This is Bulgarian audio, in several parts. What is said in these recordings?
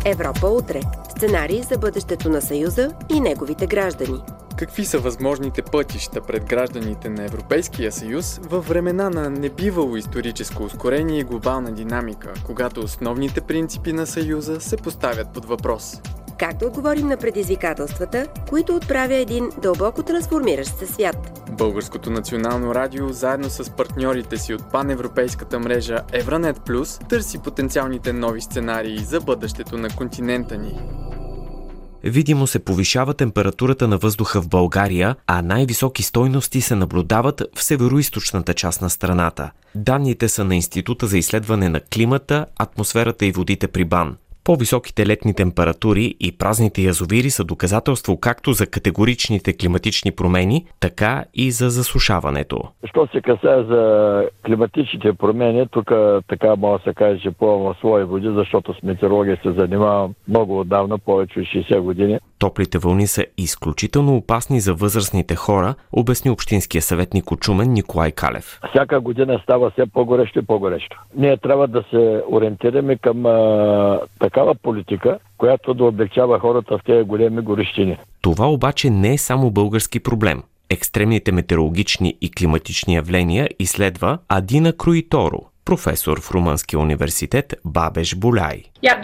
Европа утре. Сценарий за бъдещето на Съюза и неговите граждани. Какви са възможните пътища пред гражданите на Европейския съюз във времена на небивало историческо ускорение и глобална динамика, когато основните принципи на Съюза се поставят под въпрос? Как да отговорим на предизвикателствата, които отправя един дълбоко трансформиращ се свят? Българското национално радио, заедно с партньорите си от паневропейската мрежа Евранет Плюс, търси потенциалните нови сценарии за бъдещето на континента ни. Видимо се повишава температурата на въздуха в България, а най-високи стойности се наблюдават в североизточната част на страната. Данните са на Института за изследване на климата, атмосферата и водите при БАН. По-високите летни температури и празните язовири са доказателство както за категоричните климатични промени, така и за засушаването. Що се касае за климатичните промени, тук така може да се каже, че плувам в свои води, защото с метеорология се занимавам много отдавна, повече от 60 години. Топлите вълни са изключително опасни за възрастните хора, обясни общинския съветник от Шумен Николай Калев. Всяка година става все по-горещо и по-горещо. Ние трябва да се ориентираме към такава политика, която да облекчава хората в тези големи горещини. Това обаче не е само български проблем. Екстремните метеорологични и климатични явления изследва Адина Круиторо, професор в Румънския университет Бабеш Боляй.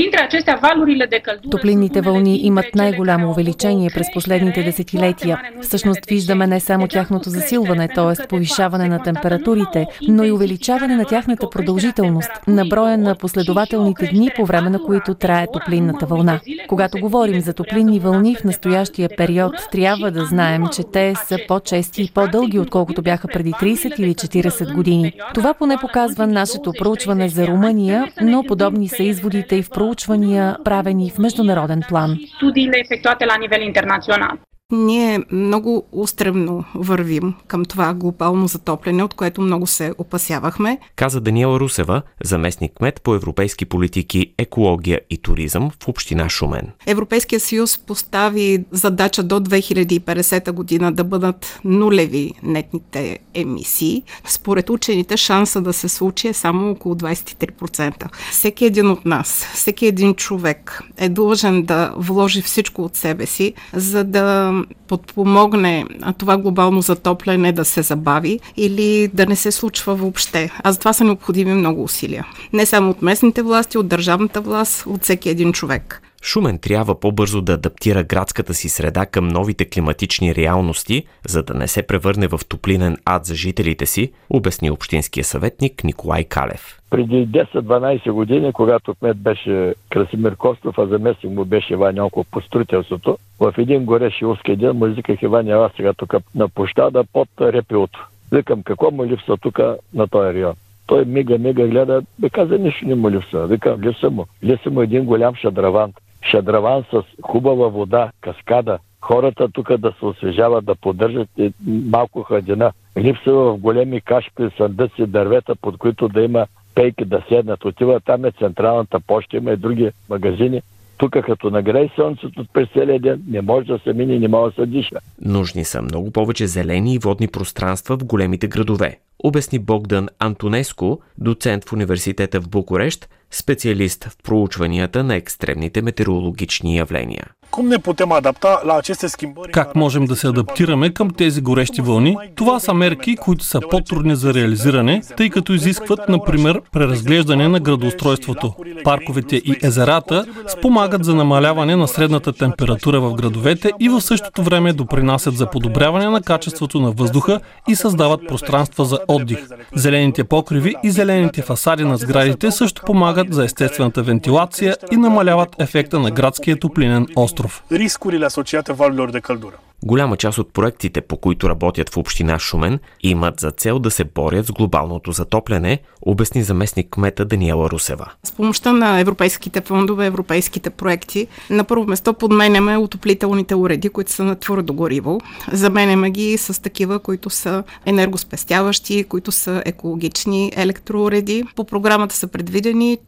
Топлинните вълни имат най-голямо увеличение през последните десетилетия. Всъщност виждаме не само тяхното засилване, т.е. повишаване на температурите, но и увеличаване на тяхната продължителност, на броя на последователните дни, по време на които трае топлинната вълна. Когато говорим за топлинни вълни в настоящия период, трябва да знаем, че те са по-чести и по-дълги, отколкото бяха преди 30 или 40 години. Това поне показва нашето проучване за Румъния, но подобни са изводите и в проучвания, правени в международен план. Ние много устремно вървим към това глобално затопляне, от което много се опасявахме. Каза Даниела Русева, заместник-кмет по европейски политики, екология и туризъм в община Шумен. Европейския съюз постави задача до 2050 година да бъдат нулеви нетните емисии. Според учените шанса да се случи е само около 23%. Всеки един от нас, всеки един човек е длъжен да вложи всичко от себе си, за да подпомогне това глобално затопляне да се забави или да не се случва въобще. А за това са необходими много усилия. Не само от местните власти, от държавната власт, от всеки един човек. Шумен трябва по-бързо да адаптира градската си среда към новите климатични реалности, за да не се превърне в топлинен ад за жителите си, обясни общинския съветник Николай Калев. Преди 10-12 години, когато кмет беше Красимир Костов, а заместник му беше Иван Йонков по строителството, в един горещ юлски ден му извиках: Иван, ела сега тук на площада под Репилото. Викам, какво му липсва тук на този район? Той мига гледа, каза, нищо не му липсва. Викам, липсва му един голям шадраван. Шадраван с хубава вода, каскада. Хората тук да се освежават, да поддържат малко хладина. Липсва в големи кашпи, съндъци, дървета, под които да има пейки да седнат. Отива там е централната поща, има и други магазини. Тук като нагрее слънцето през целия ден, не може да се мине, не може да се диша. Нужни са много повече зелени и водни пространства в големите градове, обясни Богдан Антонеско, доцент в университета в Букурещ, специалист в проучванията на екстремните метеорологични явления. Как можем да се адаптираме към тези горещи вълни? Това са мерки, които са по-трудни за реализиране, тъй като изискват, например, преразглеждане на градоустройството. Парковете и езерата спомагат за намаляване на средната температура в градовете и в същото време допринасят за подобряване на качеството на въздуха и създават пространства за отдих. Зелените покриви и зелените фасади на сградите също помагат за естествената вентилация и намаляват ефекта на градския топлинен остров. Голяма част от проектите, по които работят в община Шумен, имат за цел да се борят с глобалното затопляне, обясни заместник кмета Даниела Русева. С помощта на европейските фондове, европейските проекти, на първо место подменяме отоплителните уреди, които са на твърдо гориво. Заменяме ги с такива, които са енергоспестяващи, които са екологични електроуреди. По програмата са предвидени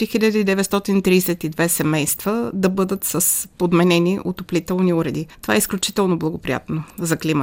4932 семейства да бъдат с подменени отоплителни уреди. Това е изключително благоприятно за климата.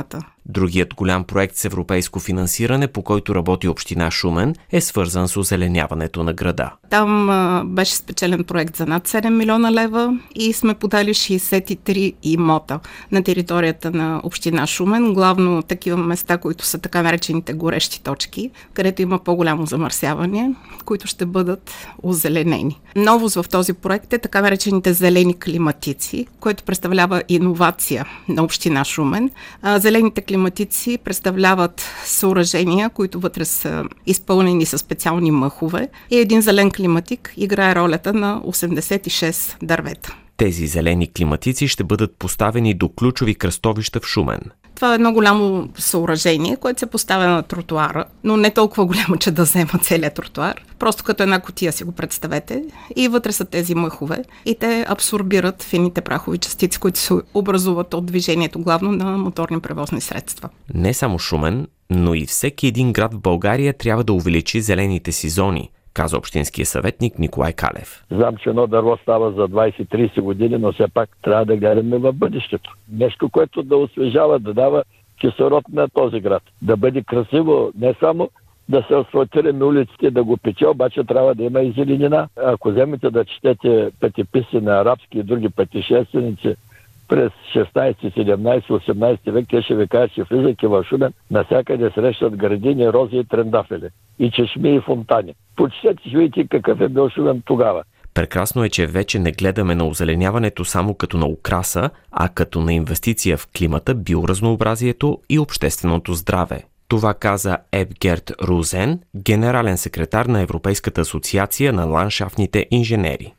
Другият голям проект с европейско финансиране, по който работи община Шумен, е свързан с озеленяването на града. Там беше спечелен проект за над 7 милиона лева и сме подали 63 имота на територията на община Шумен, главно такива места, които са така наречените горещи точки, където има по-голямо замърсяване, които ще бъдат озеленени. Новост в този проект е така наречените зелени климатици, което представлява иновация на община Шумен. Зелените климатици представляват съоръжения, които вътре са изпълнени със специални мъхове и един зелен климатик играе ролята на 86 дървета. Тези зелени климатици ще бъдат поставени до ключови кръстовища в Шумен. Това е едно голямо съоръжение, което се поставя на тротуара, но не толкова голямо, че да взема целият тротуар. Просто като една кутия си го представете. И вътре са тези мъхове и те абсорбират фините прахови частици, които се образуват от движението главно на моторни превозни средства. Не само Шумен, но и всеки един град в България трябва да увеличи зелените си зони, каза общинския съветник Николай Калев. Знам, че едно дърво става за 20-30 години, но все пак трябва да гледаме в бъдещето. Нещо, което да освежава, да дава кислород на този град. Да бъде красиво, не само да се асфалтираме улиците, да го пече, обаче трябва да има и зеленина. Ако вземете да четете пътеписи на арабски и други пътешественици през 16, 17, 18 век, те ще ви кажат, че влизайки в Шумен, насякъде срещат градини, рози и трендафели, и чешми и фонтани. Почетете, ще видите какъв е бил Шумен тогава. Прекрасно е, че вече не гледаме на озеленяването само като на украса, а като на инвестиция в климата, биоразнообразието и общественото здраве. Това каза Ебгерт Рузен, генерален секретар на Европейската асоциация на ландшафтните инженери.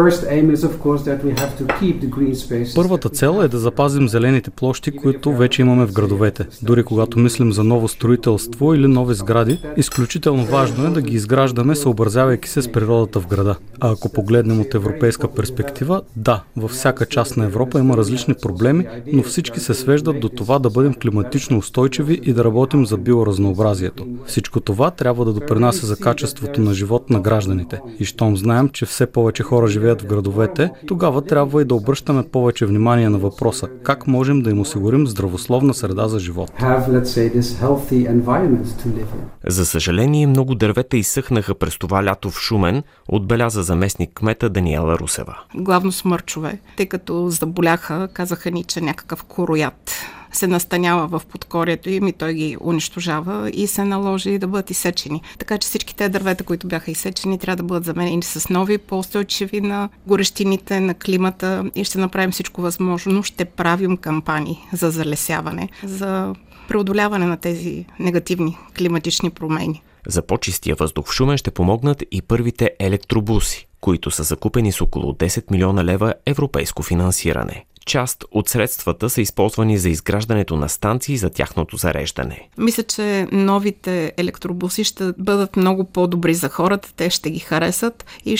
Първата цел е да запазим зелените площи, които вече имаме в градовете. Дори когато мислим за ново строителство или нови сгради, изключително важно е да ги изграждаме, съобразявайки се с природата в града. А ако погледнем от европейска перспектива, да, във всяка част на Европа има различни проблеми, но всички се свеждат до това да бъдем климатично устойчиви и да работим за биоразнообразието. Всичко това трябва да допринася за качеството на живот на гражданите. И щом знаем, че все повече хора живеят в градовете, тогава трябва и да обръщаме повече внимание на въпроса как можем да им осигурим здравословна среда за живот. За съжаление, много дървета изсъхнаха през това лято в Шумен, отбеляза заместник кмета Даниела Русева. Главно смърчове, тъй като заболяха, казаха ни, че някакъв короят се настанява в подкорието им и той ги унищожава и се наложи да бъдат изсечени. Така че всички тези дървета, които бяха изсечени, трябва да бъдат заменени с нови, по-устойчиви на горещините, на климата и ще направим всичко възможно. Ще правим кампании за залесяване, за преодоляване на тези негативни климатични промени. За по-чистия въздух в Шумен ще помогнат и първите електробуси, които са закупени с около 10 милиона лева европейско финансиране. Част от средствата са използвани за изграждането на станции за тяхното зареждане. Мисля, че новите електробуси ще бъдат много по-добри за хората, те ще ги харесат и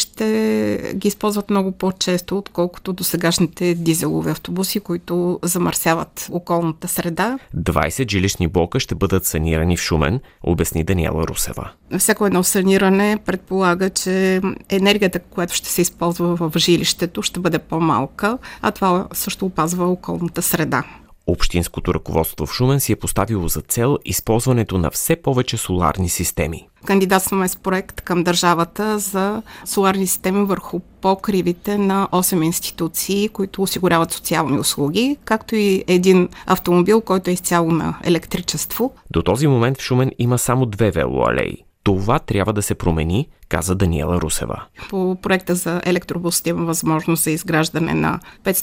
ще ги използват много по-често, отколкото досегашните дизелови автобуси, които замърсяват околната среда. 20 жилищни блока ще бъдат санирани в Шумен, обясни Даниела Русева. Всяко едно саниране предполага, че енергията, която ще се използва в жилището, ще бъде по-малка, а това също опазва околната среда. Общинското ръководство в Шумен си е поставило за цел използването на все повече соларни системи. Кандидатстваме с проект към държавата за соларни системи върху покривите на 8 институции, които осигуряват социални услуги, както и един автомобил, който е изцяло на електричество. До този момент в Шумен има само 2 велоалеи. Това трябва да се промени, каза Даниела Русева. По проекта за електробусите има възможност за изграждане на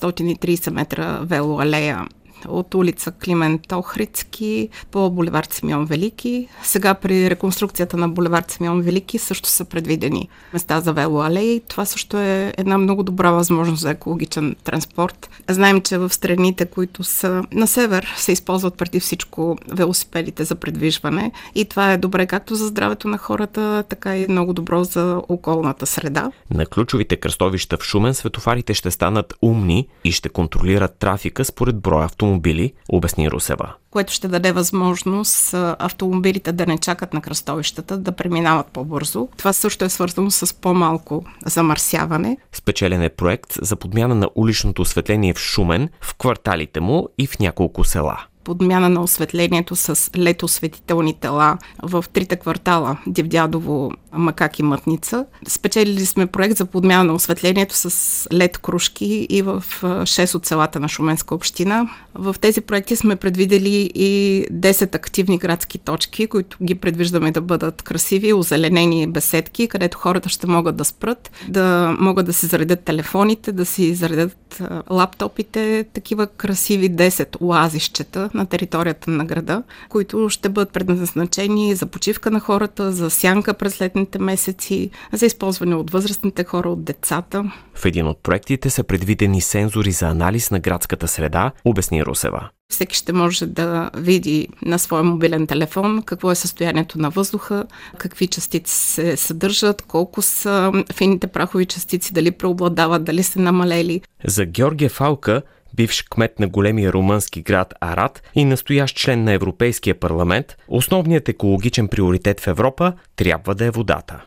530 метра велоалея от улица Климент Охридски по булевард Симеон Велики. Сега при реконструкцията на булевард Симеон Велики също са предвидени места за велоалеи. Това също е една много добра възможност за екологичен транспорт. Знаем, че в страните, които са на север, се използват преди всичко велосипедите за предвижване и това е добре както за здравето на хората, така и много добро за околната среда. На ключовите кръстовища в Шумен светофарите ще станат умни и ще контролират трафика според броя автомобили, обясни Русева. Което ще даде възможност автомобилите да не чакат на кръстовищата, да преминават по-бързо. Това също е свързано с по-малко замърсяване. Спечелен е проект за подмяна на уличното осветление в Шумен, в кварталите му и в няколко села. подмяна на осветлението с LED осветителни тела в 3 квартала Дивдядово, Макак и Мътница. Спечелили сме проект за подмяна на осветлението с LED кружки и в 6 от селата на Шуменска община. В тези проекти сме предвидели и 10 активни градски точки, които ги предвиждаме да бъдат красиви, озеленени беседки, където хората ще могат да спрат, да могат да си заредят телефоните, да си заредят лаптопите, такива красиви 10 оазищета на територията на града, които ще бъдат предназначени за почивка на хората, за сянка през летните месеци, за използване от възрастните хора, от децата. В един от проектите са предвидени сензори за анализ на градската среда, обясни Русева. Всеки ще може да види на своя мобилен телефон какво е състоянието на въздуха, какви частици се съдържат, колко са фините прахови частици, дали преобладават, дали са намалели. За Георгия Фалка, бивш кмет на големия румънски град Арад и настоящ член на Европейския парламент, основният екологичен приоритет в Европа трябва да е водата.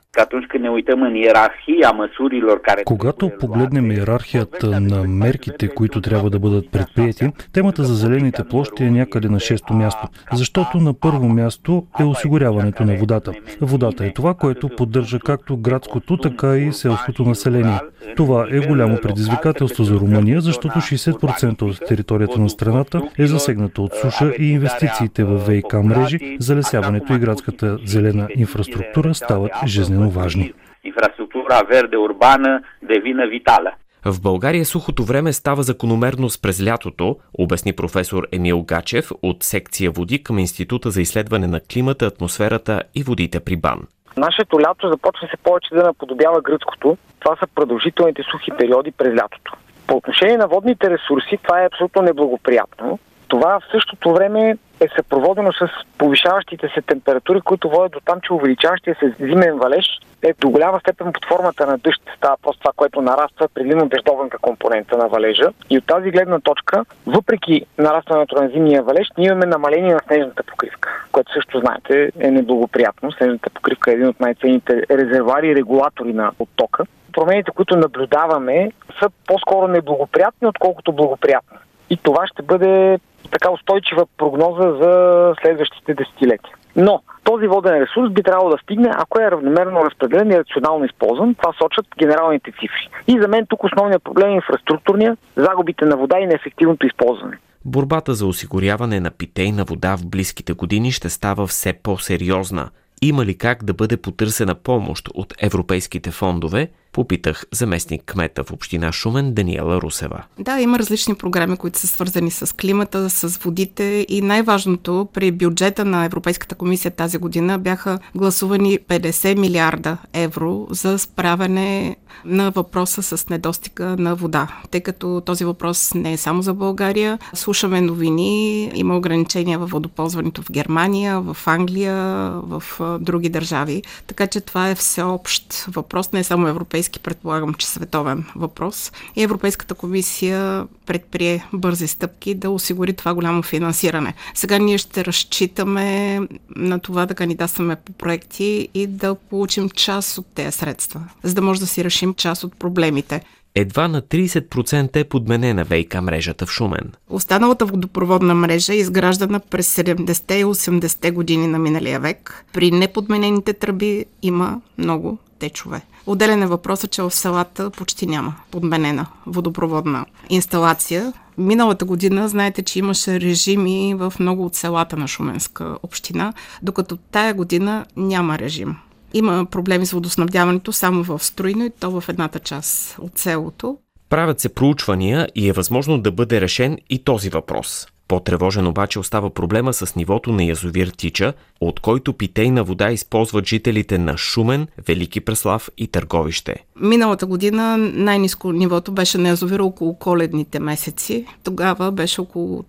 Когато погледнем иерархията на мерките, които трябва да бъдат предприяти, темата за зелените площи е някъде на 6-то място, защото на първо място е осигуряването на водата. Водата е това, което поддържа както градското, така и селското население. Това е голямо предизвикателство за Румъния, защото 60% от територията на страната е засегната от суша и инвестициите в ВиК мрежи, залесяването и градската зелена инфраструктура стават жизнено важни. Инфраструктура верде урбана девина витала. В България сухото време става закономерност през лятото, обясни професор Емил Гачев от секция води към Института за изследване на климата, атмосферата и водите при БАН. Нашето лято започва се повече да наподобява гръцкото. Това са продължителните сухи периоди през лятото. По отношение на водните ресурси, това е абсолютно неблагоприятно. Това в същото време е съпроводено с повишаващите се температури, които водят до там, че увеличаващия се зимен валеж е до голяма степен под формата на дъжд. Става просто това, което нараства предимно дъждовната компонента на валежа. И от тази гледна точка, въпреки нарастването на зимния валеж, ние имаме намаление на снежната покривка, което също знаете е неблагоприятно. Снежната покривка е един от най-ценните резервуари и регулатори на оттока. Промените, които наблюдаваме, са по-скоро неблагоприятни, отколкото благоприятни. И това ще бъде така устойчива прогноза за следващите десетилетия. Но този воден ресурс би трябвало да стигне, ако е равномерно разпределен и рационално използван. Това сочат генералните цифри. И за мен тук основният проблем е инфраструктурния, загубите на вода и неефективното използване. Борбата за осигуряване на питейна вода в близките години ще става все по-сериозна. Има ли как да бъде потърсена помощ от европейските фондове? Попитах заместник кмета в община Шумен Даниела Русева. Да, има различни програми, които са свързани с климата, с водите и най-важното при бюджета на Европейската комисия тази година бяха гласувани 50 милиарда евро за справяне на въпроса с недостига на вода. Тъй като този въпрос не е само за България, слушаме новини, има ограничения във водоползването в Германия, в Англия, в други държави. Така че това е всеобщ въпрос, не е само европейски, предполагам, че световен въпрос. И Европейската комисия предприе бързи стъпки да осигури това голямо финансиране. Сега ние ще разчитаме на това да кандидатстваме по проекти и да получим част от тези средства, за да може да си решим част от проблемите. Едва на 30% е подменена ВиК мрежата в Шумен. Останалата водопроводна мрежа е изграждана през 70-те и 80-те години на миналия век. При неподменените тръби има много течове. Отделен е въпросът, че в селата почти няма подменена водопроводна инсталация. Миналата година, знаете, че имаше режими в много от селата на Шуменска община, докато тая година няма режим. Има проблеми с водоснабдяването само в Струйно и то в едната част от селото. Правят се проучвания и е възможно да бъде решен и този въпрос. По-тревожен обаче остава проблема с нивото на язовир Тича, от който питейна вода използват жителите на Шумен, Велики Преслав и Търговище. Миналата година най-ниско нивото беше на язовира около коледните месеци. Тогава беше около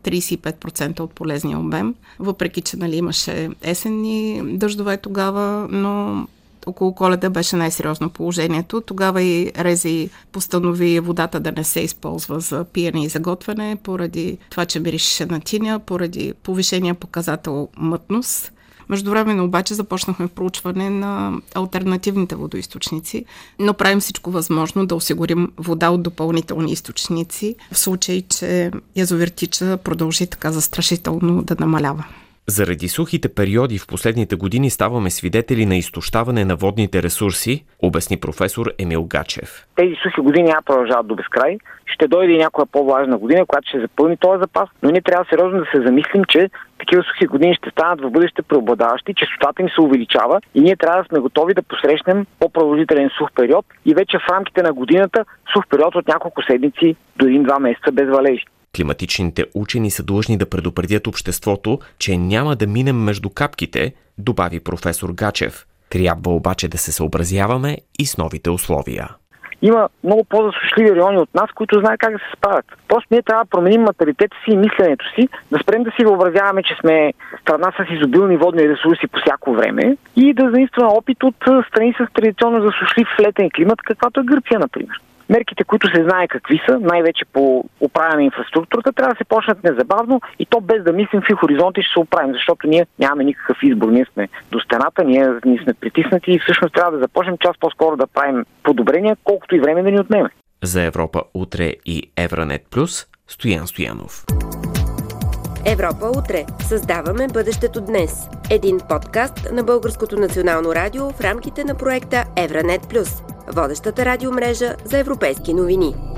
35% от полезния обем, въпреки че имаше есенни дъждове тогава, но около Коледа беше най-сериозно положението. Тогава и РЗИ постанови водата да не се използва за пиене и за готвене, поради това, че миришеше на тиня, поради повишения показател мътност. Междувременно обаче започнахме проучване на алтернативните водоизточници, но правим всичко възможно да осигурим вода от допълнителни източници, в случай, че язовир Тича продължи така застрашително да намалява. Заради сухите периоди в последните години ставаме свидетели на изтощаване на водните ресурси, обясни професор Емил Гачев. Тези сухи години няма продължават до безкрай. Ще дойде и някоя по-влажна година, която ще запълни този запас, но ние трябва сериозно да се замислим, че такива сухи години ще станат в бъдеще преобладаващи, честотата им се увеличава и ние трябва да сме готови да посрещнем по-продължителен сух период и вече в рамките на годината сух период от няколко седмици до 1-2 месеца без валежи. Климатичните учени са длъжни да предупредят обществото, че няма да минем между капките, добави професор Гачев. Трябва обаче да се съобразяваме и с новите условия. Има много по-засушливи райони от нас, които знаят как да се справят. Просто ние трябва да променим менталитета си и мисленето си, да спрем да си въобразяваме, че сме страна с изобилни водни ресурси по всяко време и да заимстваме опит от страни с традиционно засушлив летен климат, каквато е Гърция, например. Мерките, които се знае какви са, най-вече по управяне на инфраструктурата, трябва да се почнат незабавно и то без да мислим в какви хоризонти ще се оправим, защото ние нямаме никакъв избор. Ние сме до стената, ние сме притиснати и всъщност трябва да започнем час по-скоро да правим подобрения, колкото и време да ни отнеме. За Европа утре и Евранет Плюс, Стоян Стоянов. Европа утре. Създаваме бъдещето днес. Един подкаст на Българското национално радио в рамките на проекта Евранет Плюс, водещата радиомрежа за европейски новини.